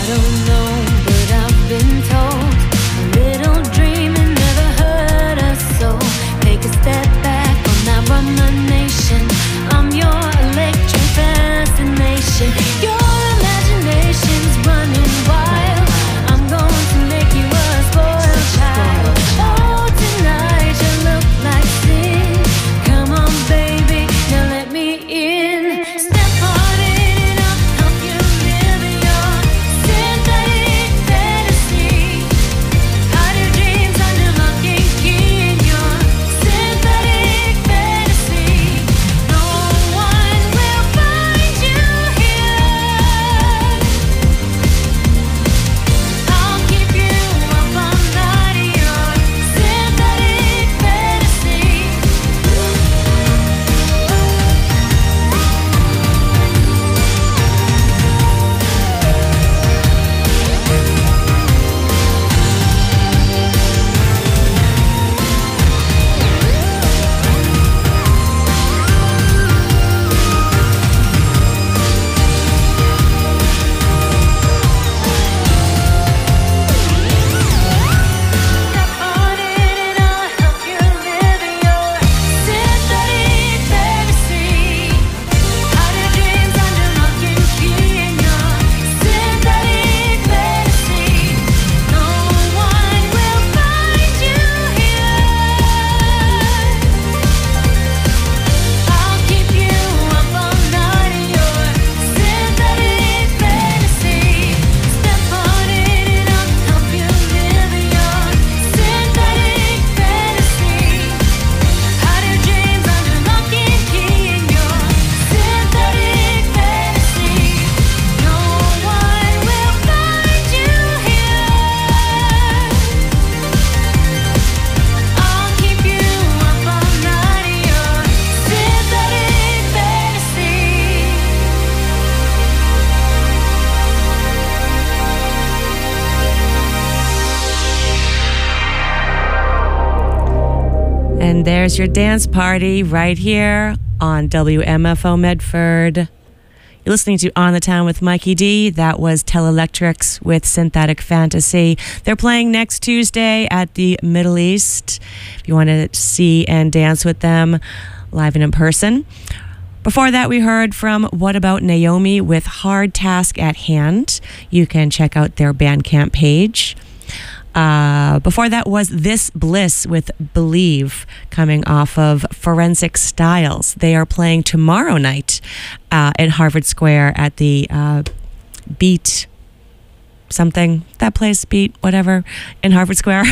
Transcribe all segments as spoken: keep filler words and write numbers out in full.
And there's your dance party right here on W M F O Medford. You're listening to On the Town with Mikey D. That was Telelectrics with Synthetic Fantasy. They're playing next Tuesday at the Middle East. If you want to see and dance with them live and in person. Before that, we heard from What About Naomi with Hard Task at Hand. You can check out their Bandcamp page. Uh, before that was This Bliss with Believe, coming off of Forensic Styles. They are playing tomorrow night uh, at Harvard Square at the uh, Beat something, that place, Beat, whatever, in Harvard Square.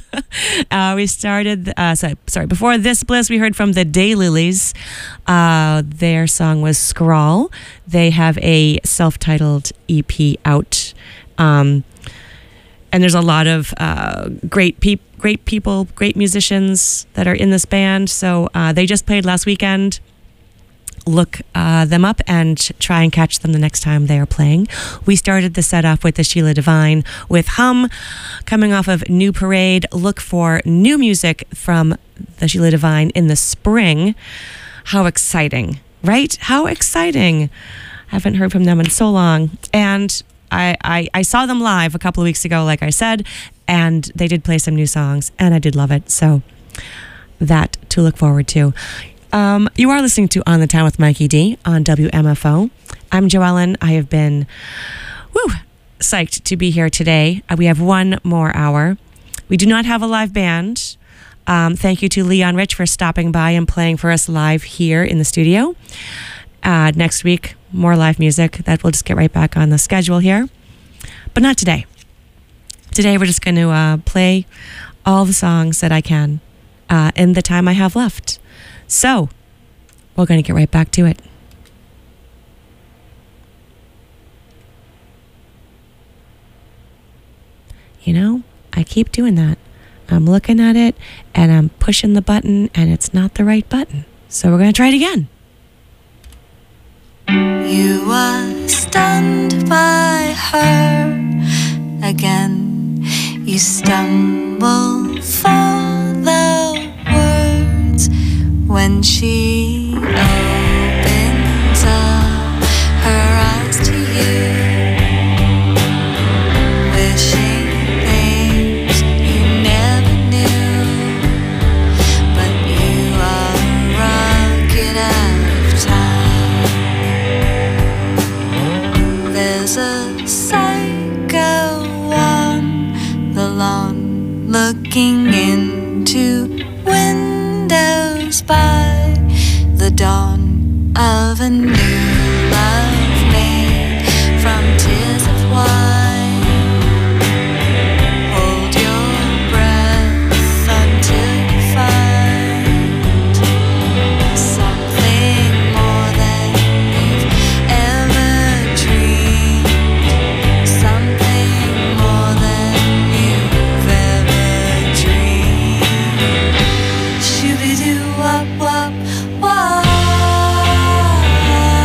uh, we started, uh, sorry, sorry, before This Bliss, we heard from the Daylilies. Uh, their song was Scrawl. They have a self-titled E P out. Um, And there's a lot of uh, great, peop- great people, great musicians that are in this band. So uh, they just played last weekend. Look uh, them up and try and catch them the next time they are playing. We started the set off with the Sheila Divine with Hum, coming off of New Parade. Look for new music from the Sheila Divine in the spring. How exciting, right? How exciting. Haven't heard from them in so long. And I, I, I saw them live a couple of weeks ago, like I said, and they did play some new songs, and I did love it. So that to look forward to. Um, you are listening to On the Town with Mikey D on W M F O. I'm Joellen. I have been woo, psyched to be here today. Uh, we have one more hour. We do not have a live band. Um, thank you to Leon Rich for stopping by and playing for us live here in the studio. Uh, next week, more live music. That we'll just get right back on the schedule here. But not today. Today we're just going to uh, play all the songs that I can uh, in the time I have left. So, we're going to get right back to it. You know, I keep doing that. I'm looking at it and I'm pushing the button and it's not the right button. So we're going to try it again. You were stunned by her again. You stumble for the words when she opens up her eyes to you. looking into windows by the dawn of a new love made from tears of wine. Hold your breath until you find something more than you've ever dreamed, something more than you've ever dreamed. Shooby-doo, wop, wop, wop.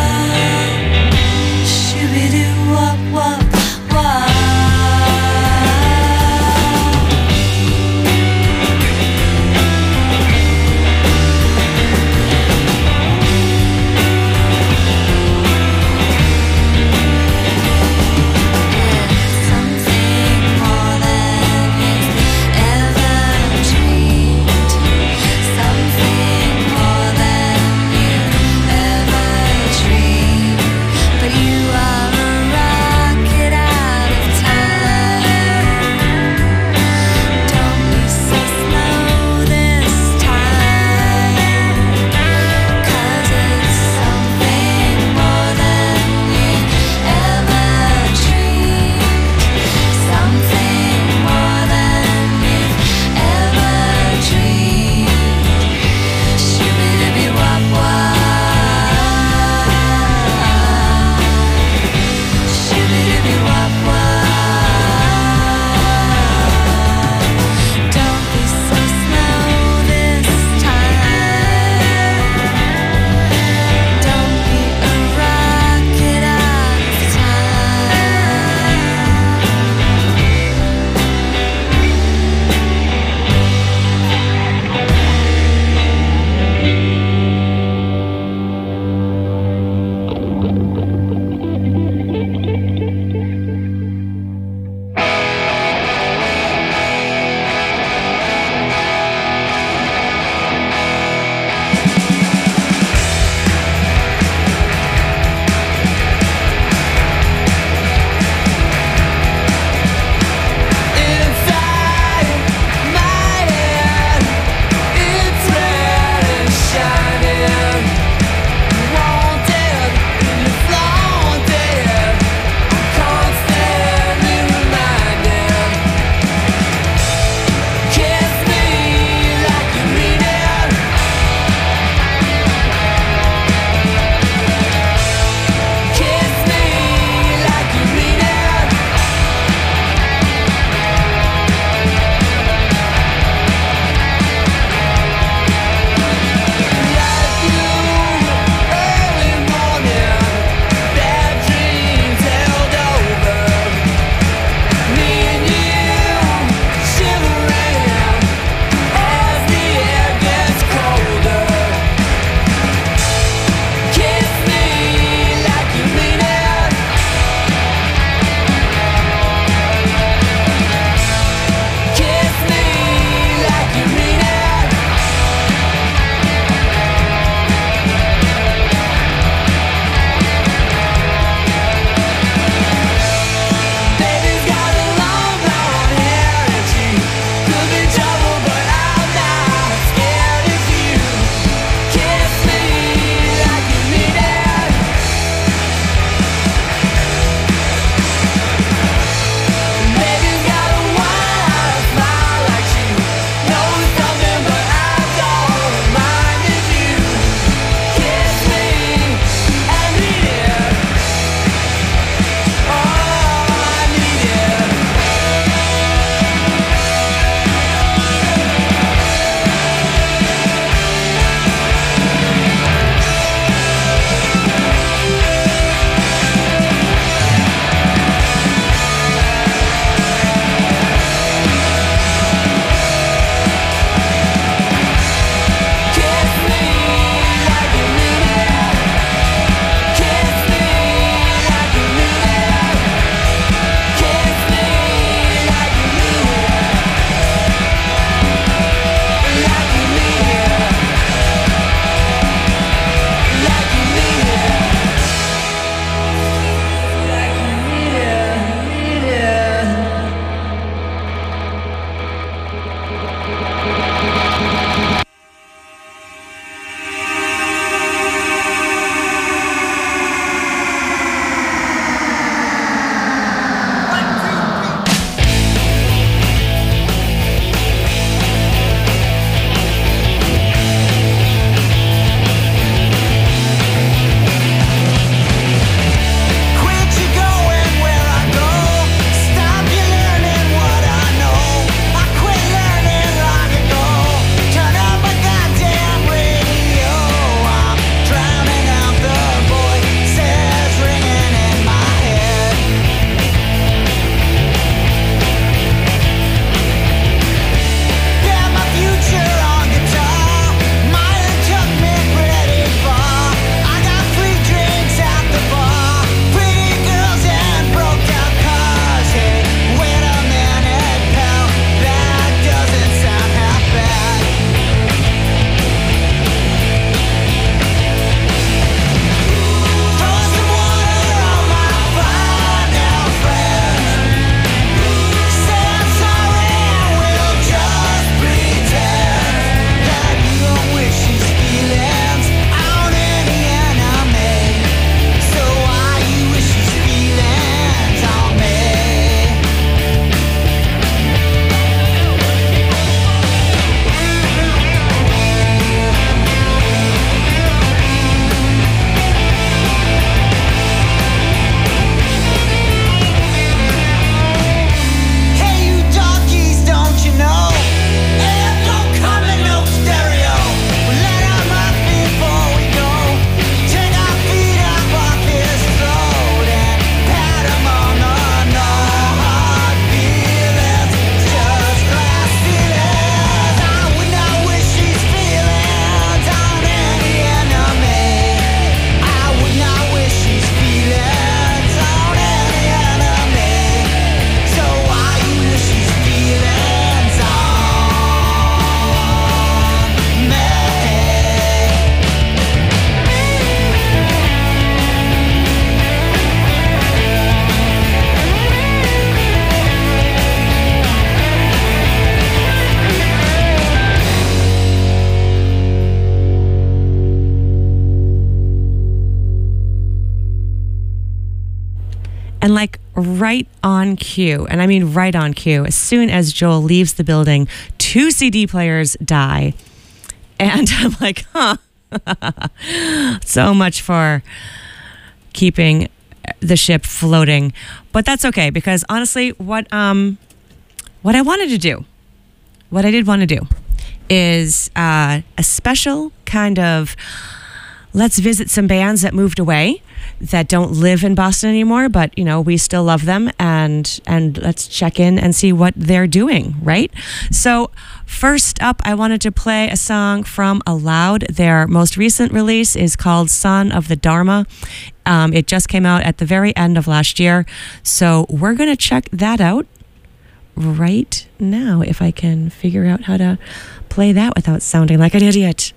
And like right on cue, and I mean right on cue, as soon as Joel leaves the building, two C D players die. And I'm like, huh. So much for keeping the ship floating. But that's okay, because honestly, what um what I wanted to do, what I did want to do is uh, a special kind of let's visit some bands that moved away, that don't live in Boston anymore, but you know, we still love them, and and let's check in and see what they're doing, right? So first up, I wanted to play a song from Aloud. Their most recent release is called Son of the Dharma. Um, it just came out at the very end of last year, so we're going to check that out right now, if I can figure out how to play that without sounding like an idiot.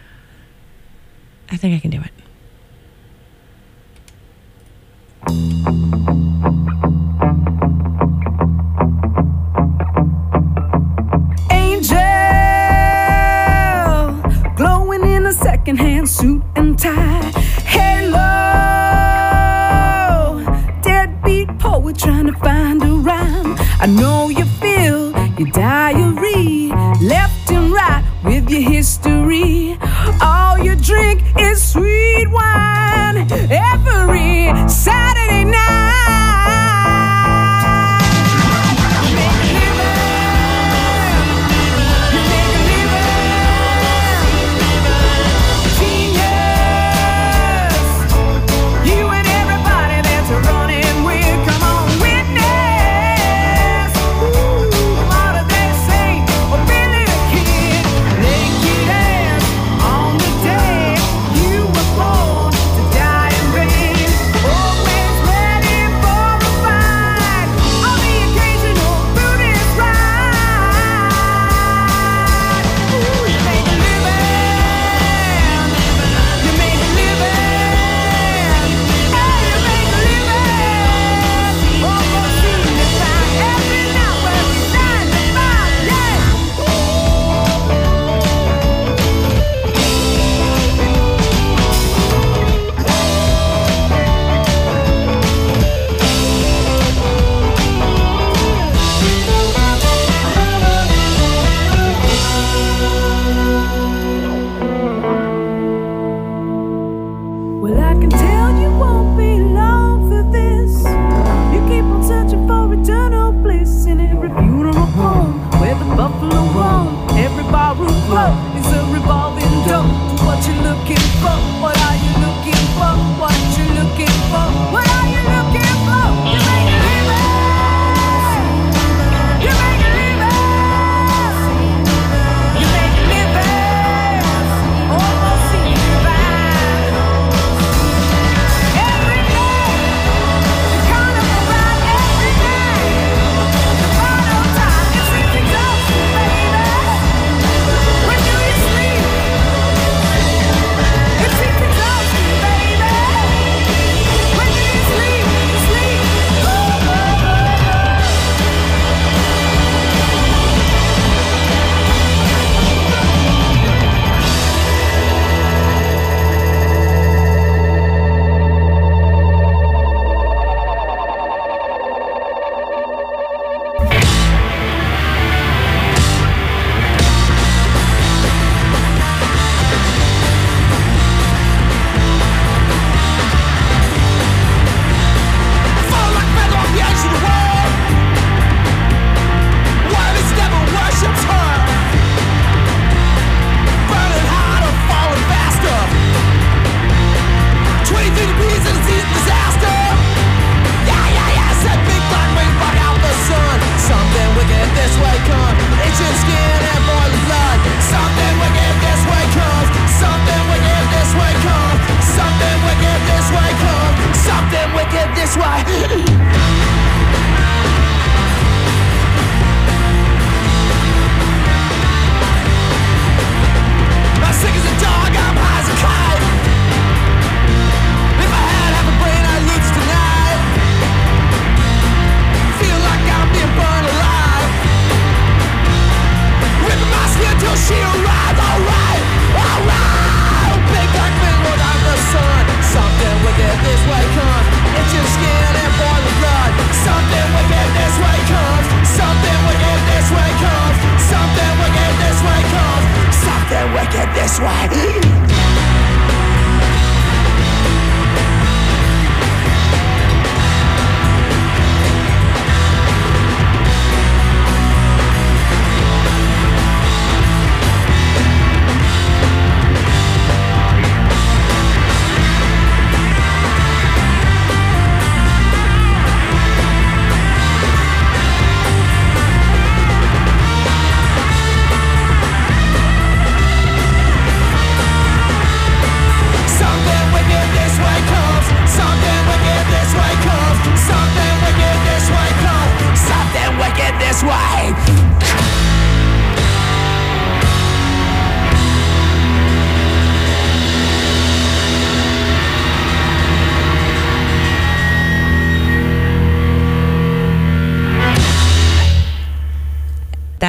I think I can do it. Angel, glowing in a secondhand suit and tie. Hello, deadbeat poet trying to find a rhyme. I know you feel your diary, left and right with your history. All you drink is sweet wine every Saturday night. You make a living, you make a living. Genius, you and everybody that's running with. Come on, witness. Ooh, Latter-day Saint or Billy the Kid, naked and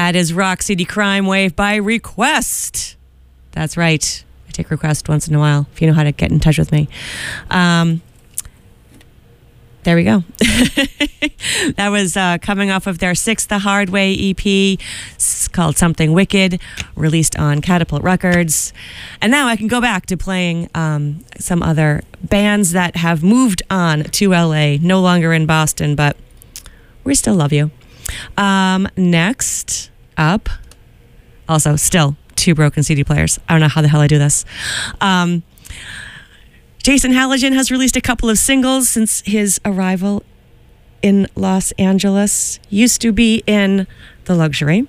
That is Rock City Crime Wave by Request. That's right. I take request once in a while if you know how to get in touch with me. Um, there we go. That was uh, coming off of their sixth The Hard Way E P. It's called Something Wicked, released on Catapult Records. And now I can go back to playing um, some other bands that have moved on to L A, no longer in Boston, but we still love you. Um, next up, also still two broken C D players. I don't know how the hell I do this. Um, Jason Halligan has released a couple of singles since his arrival in Los Angeles. Used to be in The Luxury.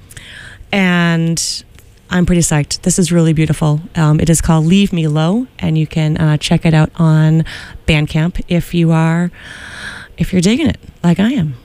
And I'm pretty psyched. This is really beautiful. Um, it is called Leave Me Low, and you can uh, check it out on Bandcamp if you are, if you're digging it like I am.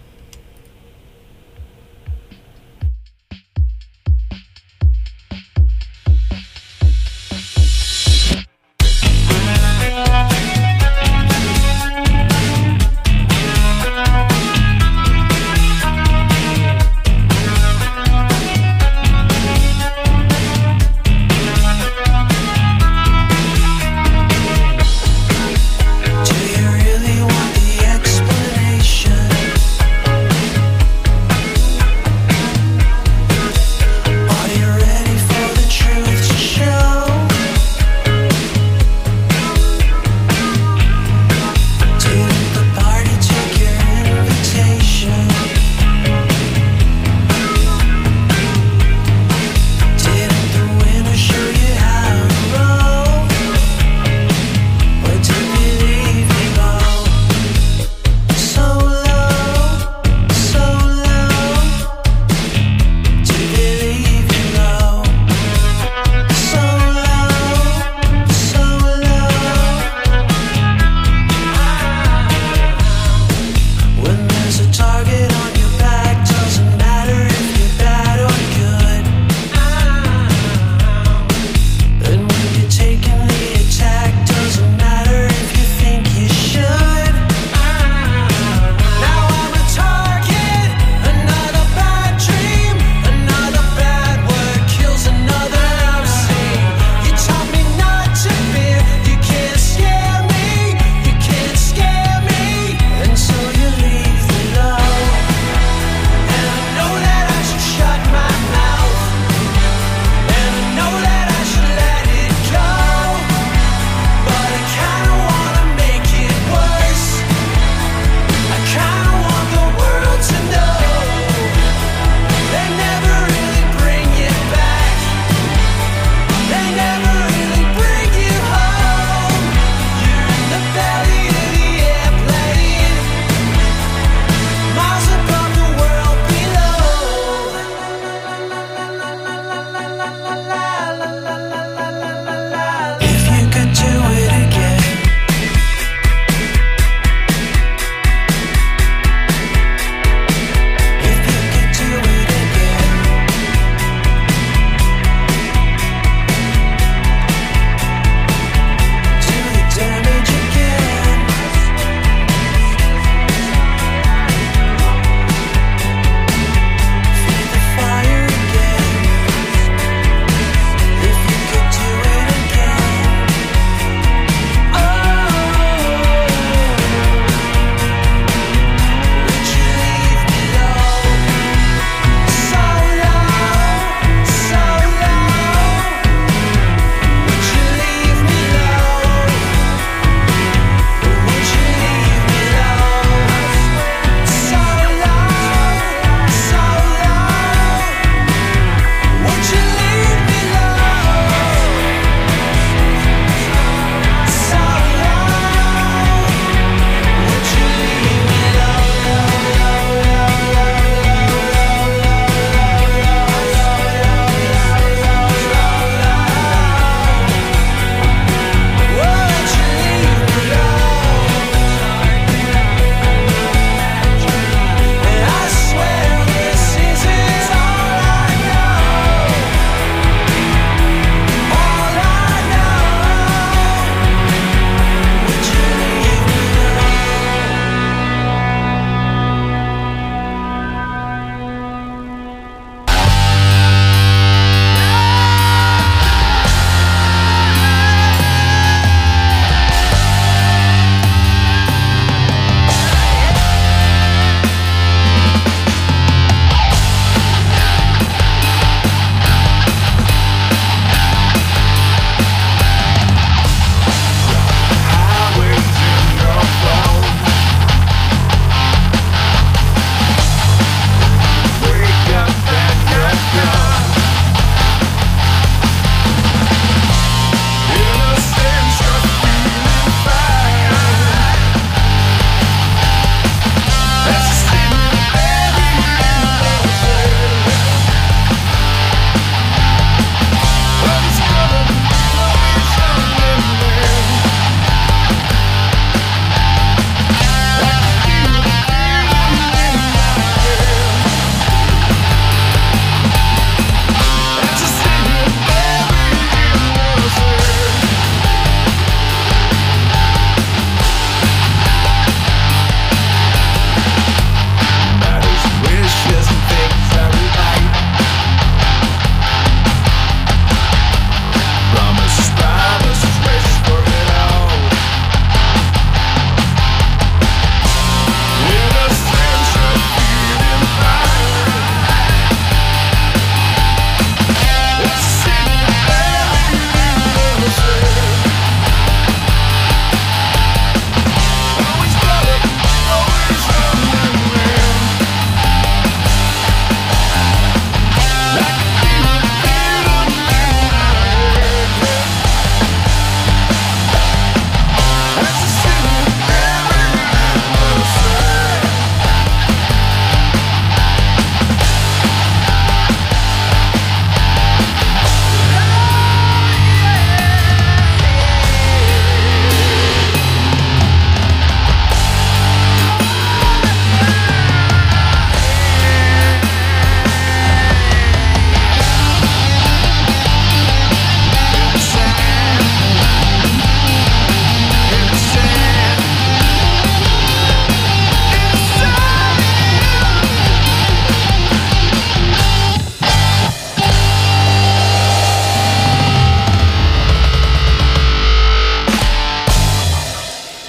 Do you really want the explanation?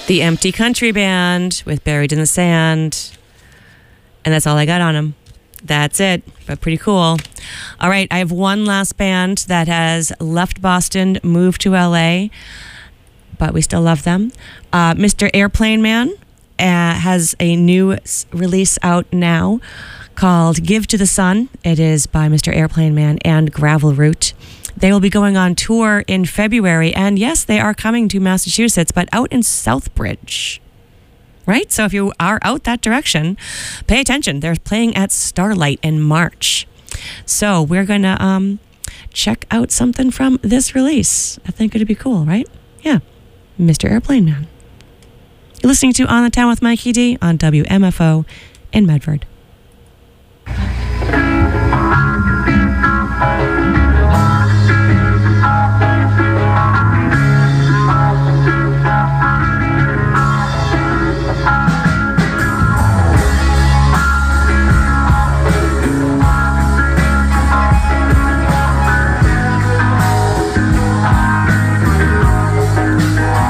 The Empty Country Band with Buried in the Sand. And that's all I got on them. That's it, but pretty cool. All right, I have one last band that has left Boston, moved to L A, but we still love them. Uh, Mister Airplane Man uh, has a new s- release out now called Give to the Sun. It is by Mister Airplane Man and Gravel Root. They will be going on tour in February, and yes, they are coming to Massachusetts, but out in Southbridge. Right? So if you are out that direction, pay attention. They're playing at Starlight in March. So we're going to um, check out something from this release. I think it'd be cool, right? Yeah. Mister Airplane Man. You're listening to On the Town with Mikey D on W M F O in Medford.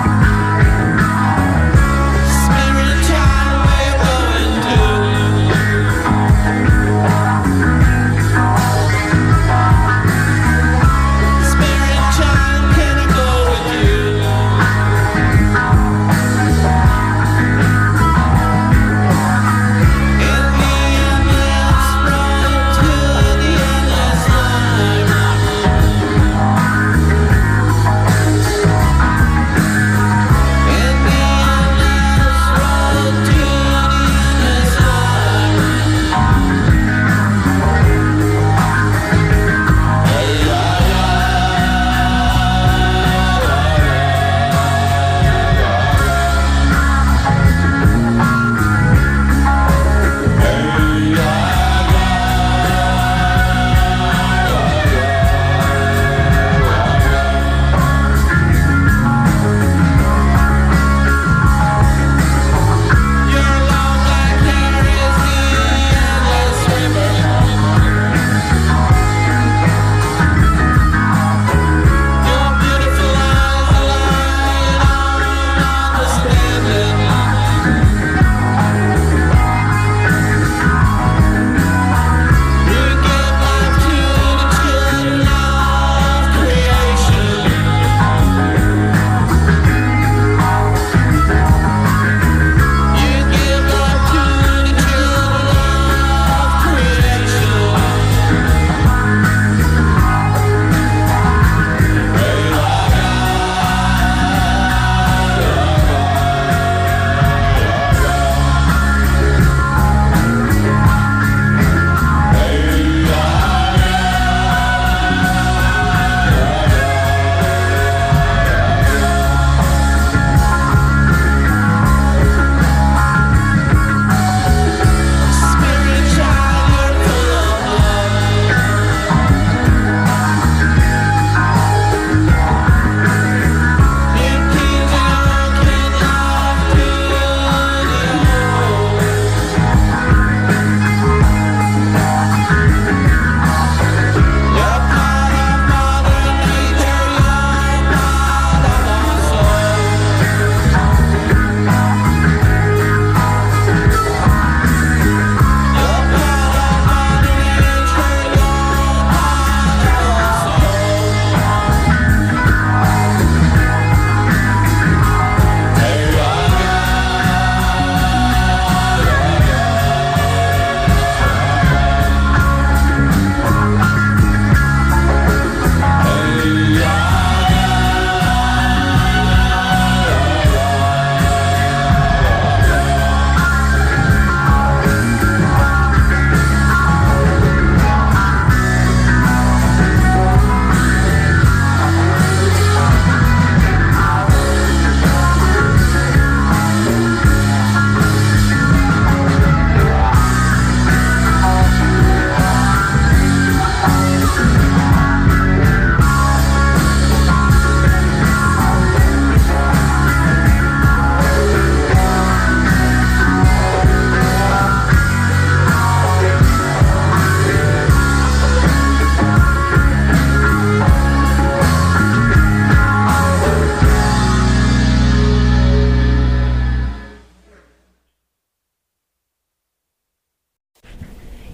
Spirit time we're going to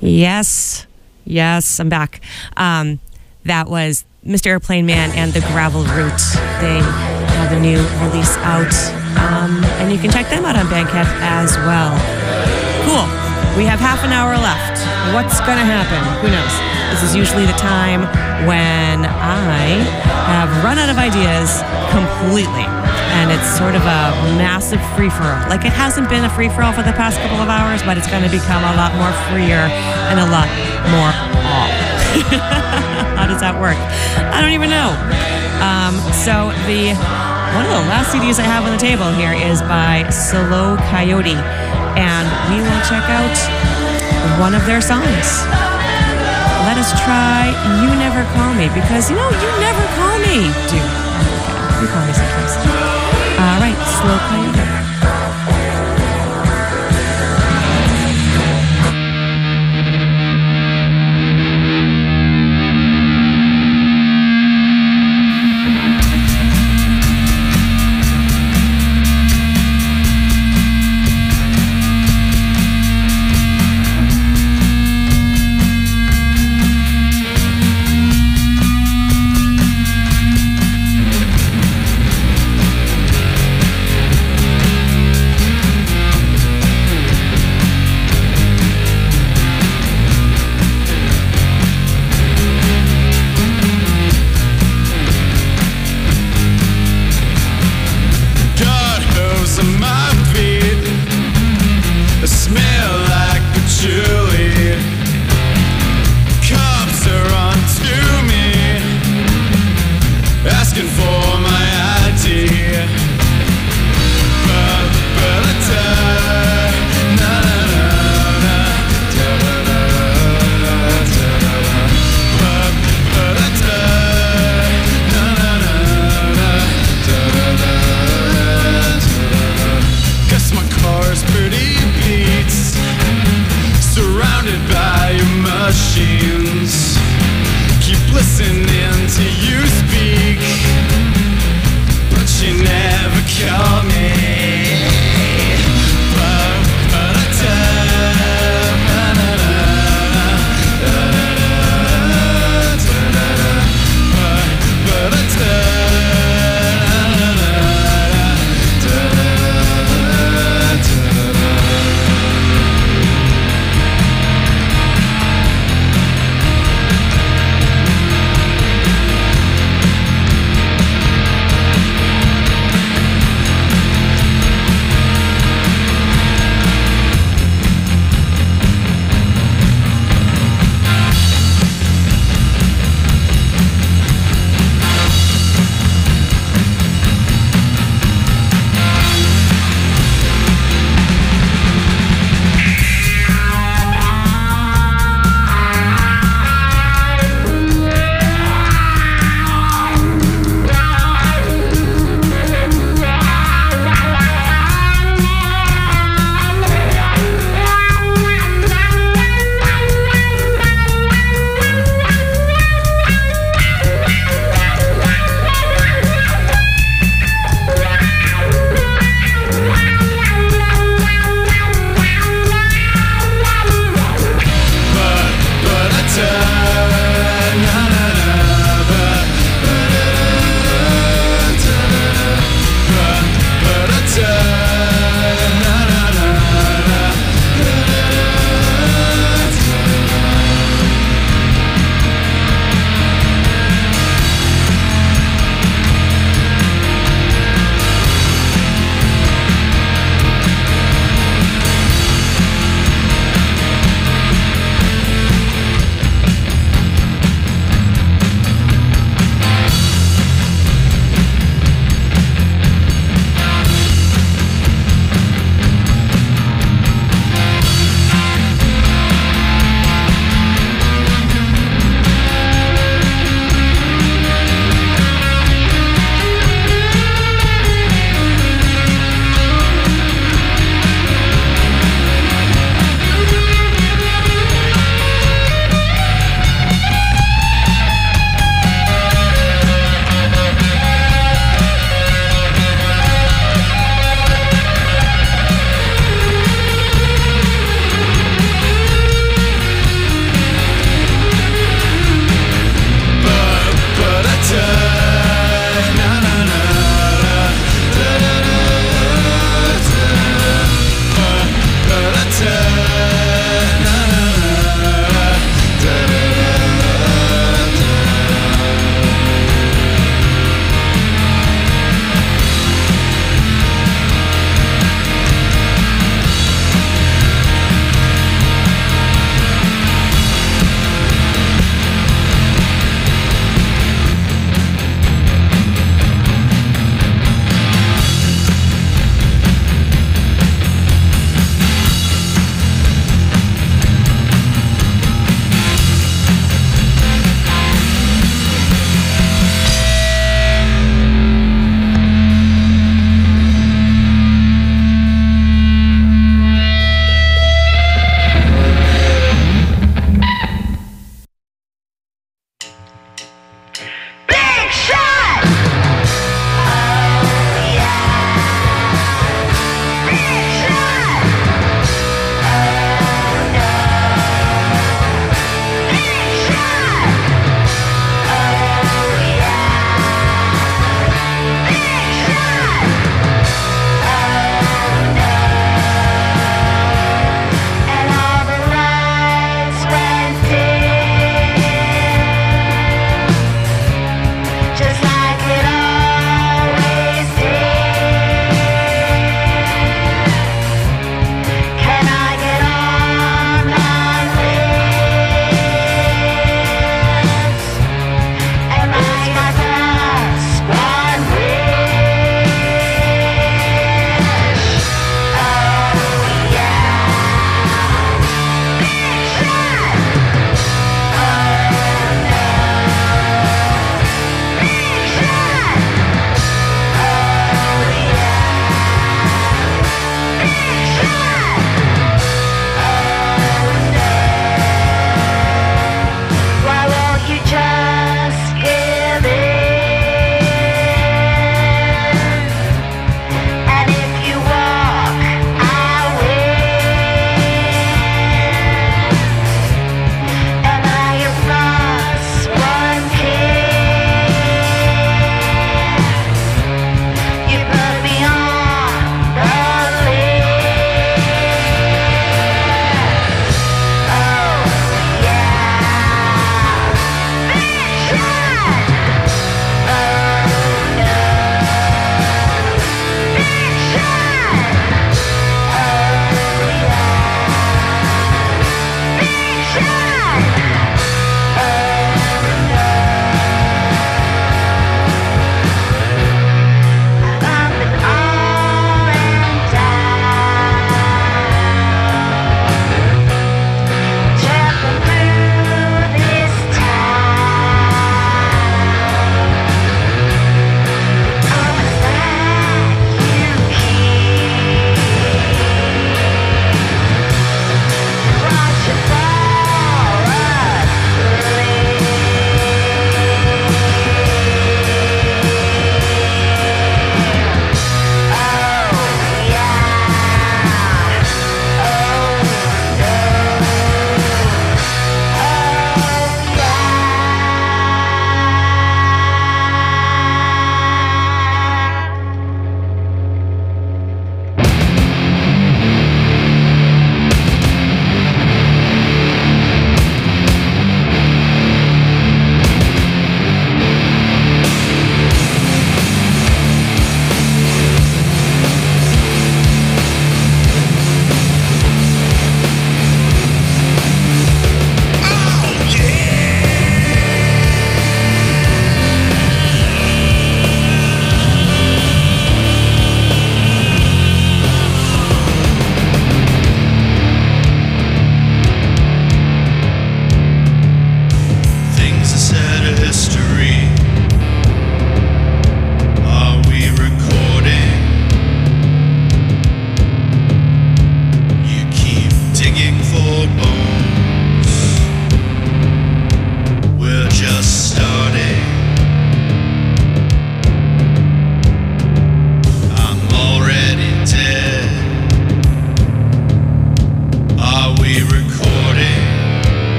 Yes. Yes, I'm back. Um, that was Mister Airplane Man and the Gravel Root. They have a new release out. Um, and you can check them out on Bandcamp as well. Cool. We have half an hour left. What's going to happen? Who knows? This is usually the time when I have run out of ideas completely. And it's sort of a massive free-for-all. Like, it hasn't been a free-for-all for the past couple of hours, but it's going to become a lot more freer and a lot more all. How does that work? I don't even know. Um, so the one of the last C Ds I have on the table here is by Slow Coyote, and we will check out one of their songs. Let us try You Never Call Me, because, you know, you never call me, dude. Okay, you call me sometimes. All right, Slow Coyote.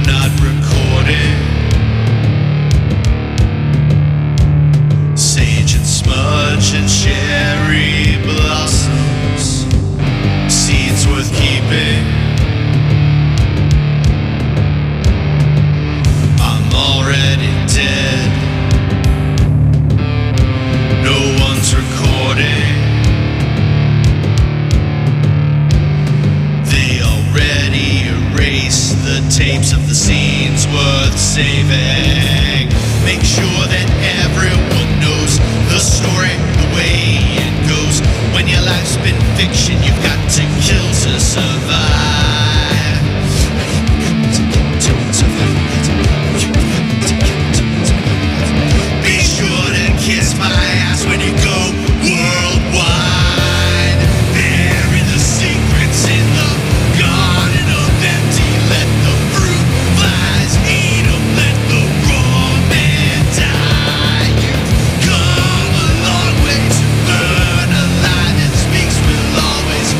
not recording. Sage and smudge and cherry blossoms, seeds worth keeping. I'm already dead. No one's recording. They already erased the tapes of the scenes worth saving. Make sure that everyone knows the story the way it goes. When your life's been fiction, you've got to kill to survive. Be sure to kiss my ass when you go worldwide. Bury the secrets in the garden of empty. Let the fruit flies eat 'em. Let the raw man die. You've come a long way to burn a lie that speaks will always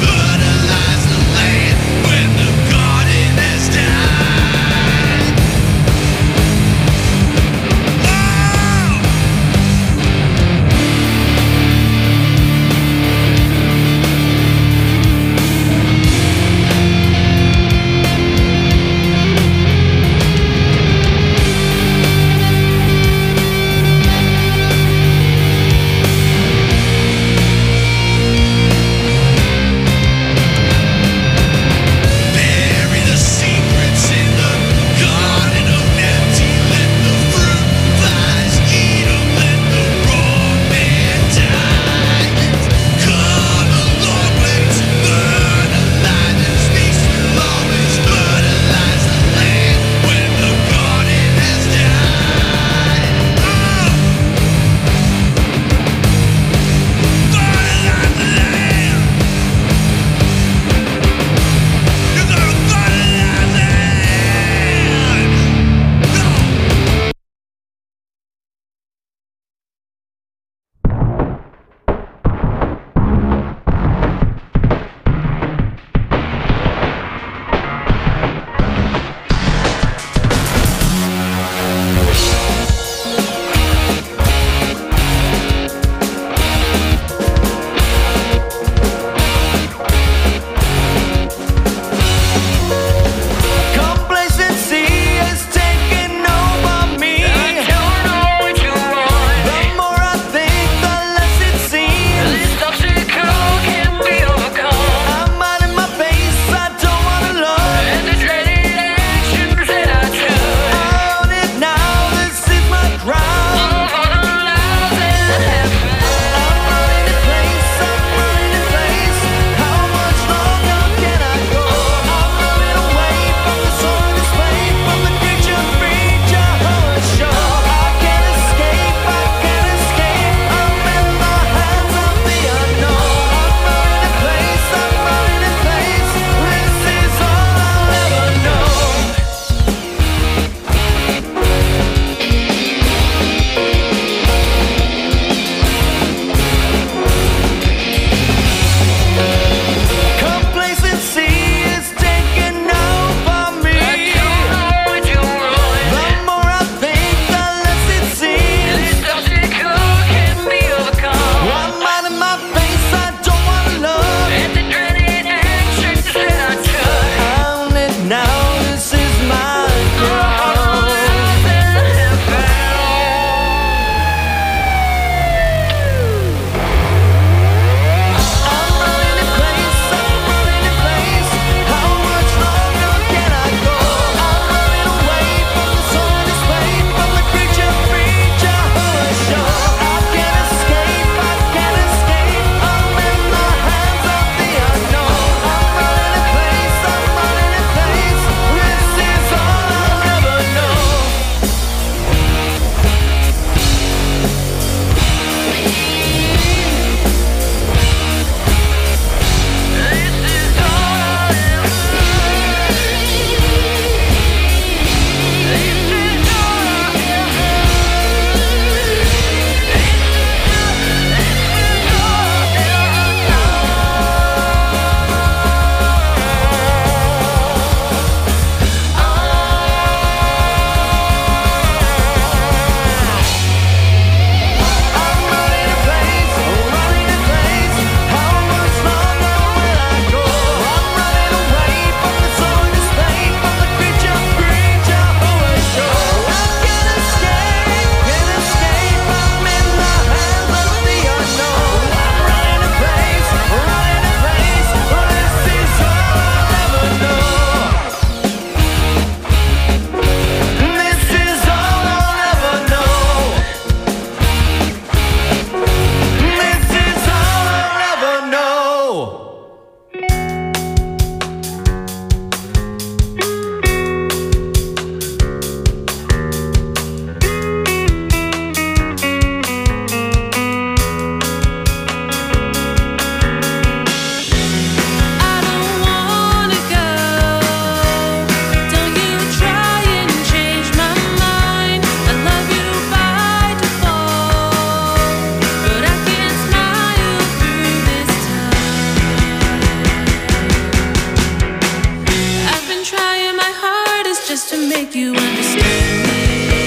make you understand me.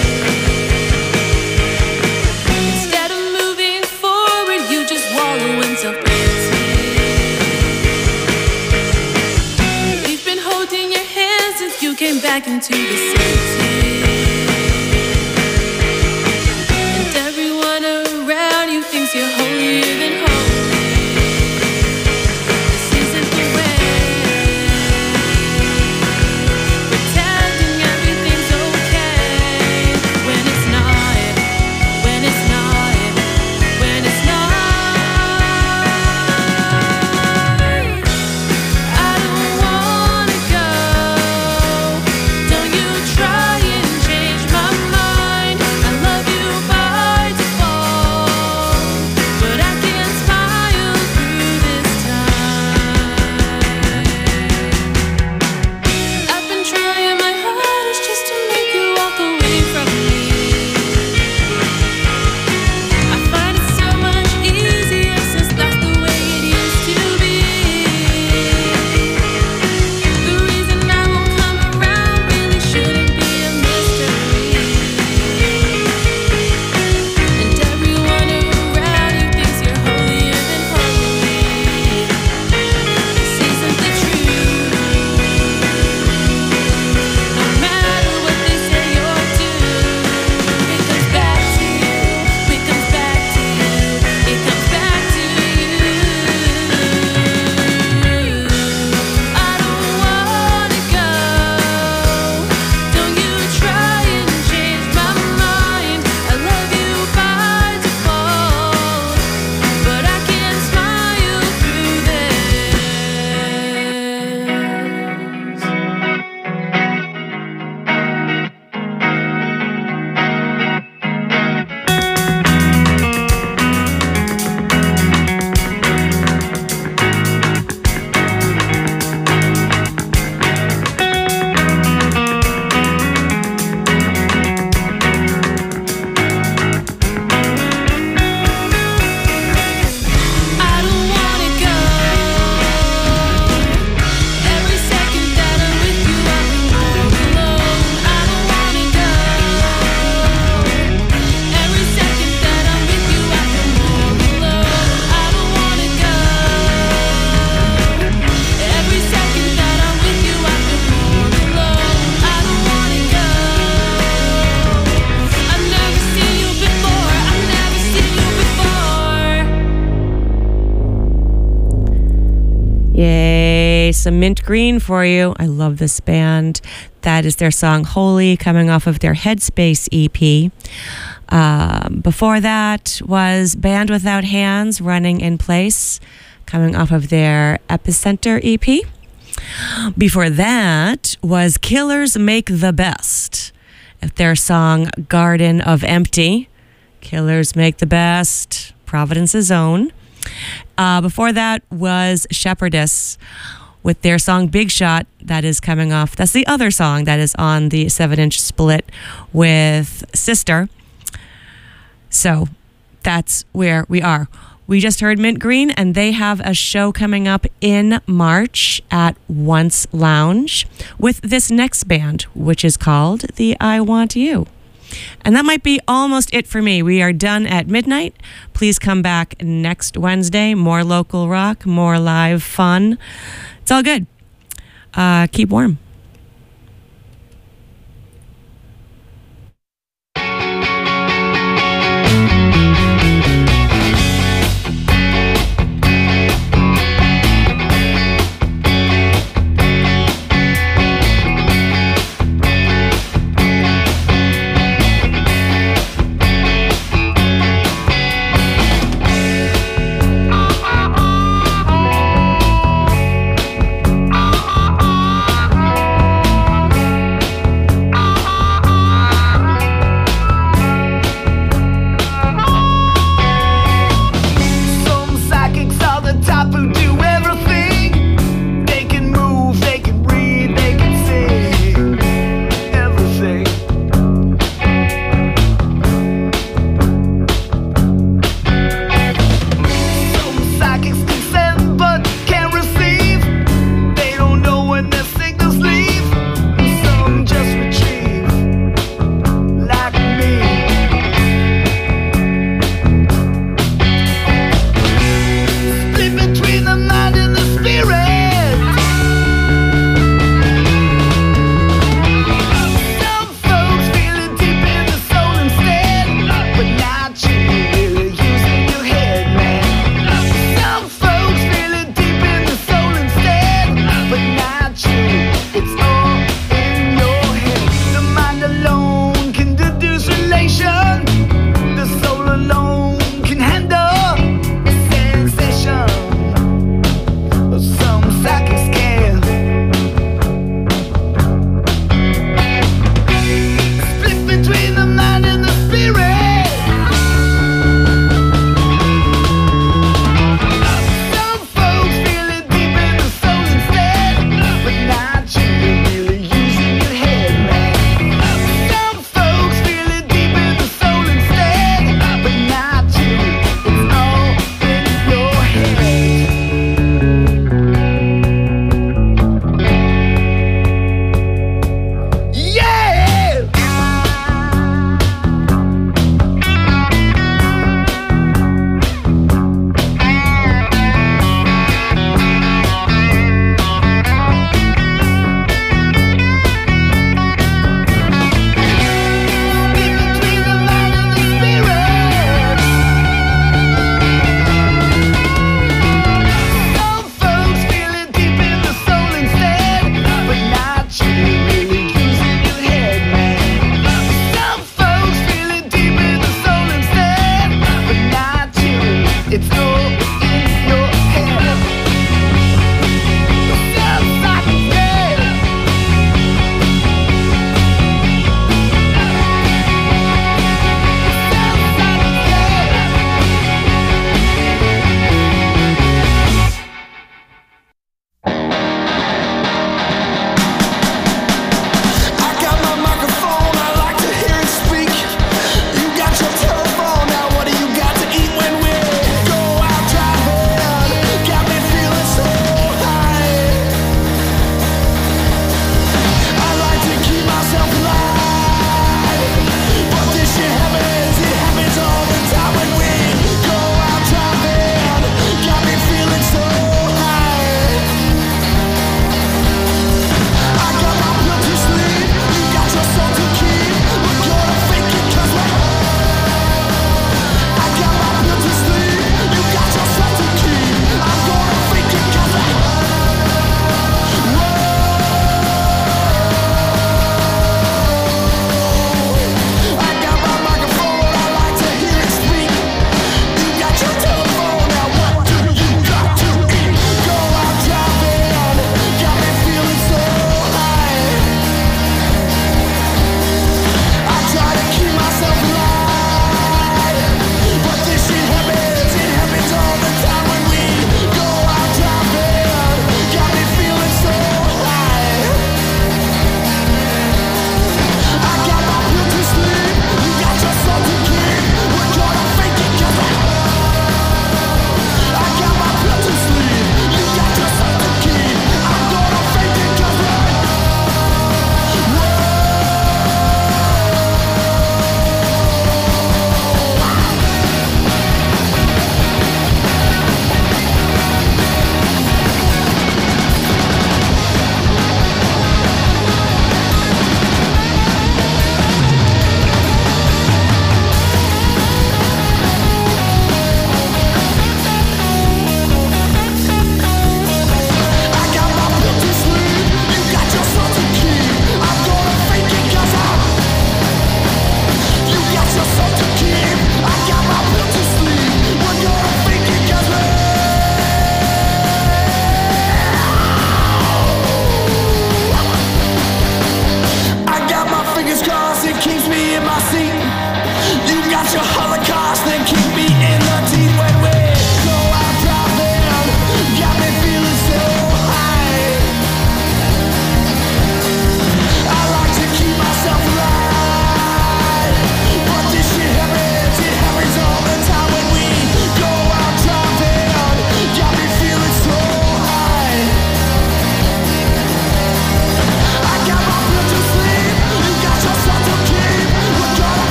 Instead of moving forward, you just wallow in self-pity. We've been holding your hand since you came back into the city. And everyone around you thinks you're holier than holy. This isn't the way. Pretending everything's okay when it's not, when it's not, when it's not. I don't wanna go. Don't you try and change my mind. I love you by default, but I can't smile through this time. I've been trying my hardest just to make you walk away from me. I find it so much easier since that's the way it used to be. The reason I won't come around really shouldn't be a mystery. And everyone around you thinks you're holier than holy. This isn't the truth. No matter what they say or do, it comes back to you. It comes back to you. It comes back to you. I don't wanna go. Don't you try and change my mind. I love you by default, but I can't smile through this. I don't wanna go. Every second that I'm with you, I feel more alone. I don't wanna go. Every second that I'm with you, I feel more alone. I don't wanna go. Every second that I'm with you, I feel more alone. I don't wanna go. I've never seen you before. I've never seen you before. Yay, some Mint Green for you. I love this band. That is their song Holy, coming off of their Headspace E P. Um, before that was Band Without Hands, Running in Place, coming off of their Epicenter E P. Before that was Killers Make the Best, their song Garden of Empty. Killers Make the Best, Providence's own. Uh, before that was Shepherdess with their song Big Shot. That is coming off. That's the other song that is on the seven inch split with Sister. So that's where we are. We just heard Mint Green, and they have a show coming up in March at Once Lounge with this next band, which is called the I Want You. And that might be almost it for me. We are done at midnight. Please come back next Wednesday. More local rock, more live fun. It's all good. Uh, keep warm.